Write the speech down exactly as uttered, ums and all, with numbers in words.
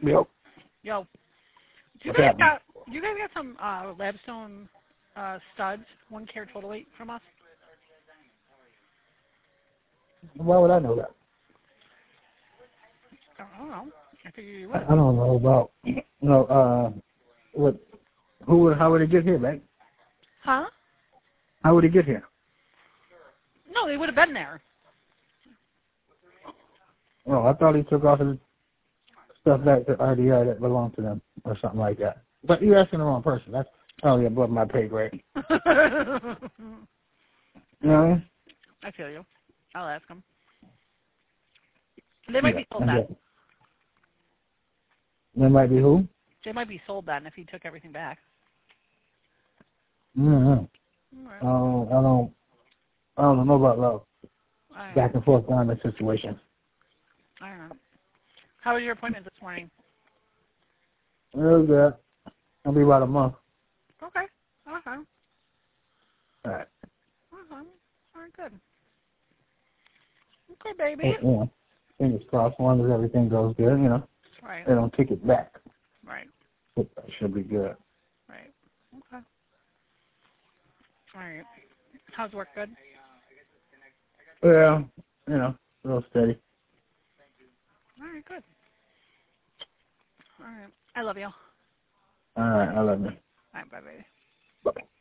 Yep. Yo. Do you What's guys happening? got you guys got some uh, Labstone uh, studs, one carat total eight from us? Why would I know that? I don't know. I figured you I, would. I don't know about you know uh what who would how would it get here, man? Huh? How would it get here? No, they would have been there. Oh, I thought he took off his stuff back to R D R that belonged to them or something like that. But you're asking the wrong person. That's probably above my pay grade. You know what I mean? I feel you. I'll ask them. They might Yeah, be sold then. okay. There might be who? They might be sold then if he took everything back. Mm-hmm. Right. I don't, I don't, I don't know about love. I Back and forth on the situation. I don't know. How was your appointment this morning? Real good. It'll be about a month. Okay. Okay. All right. Okay. All right, good. Okay, baby. You know, fingers crossed. As long as everything goes good, you know, Right. they don't kick it back. Right. It should be good. Right. Okay. All right. How's work? Good? Well, you know, a little steady. All right, good. All right. I love you. All right, I love you. All right, bye, baby. Bye.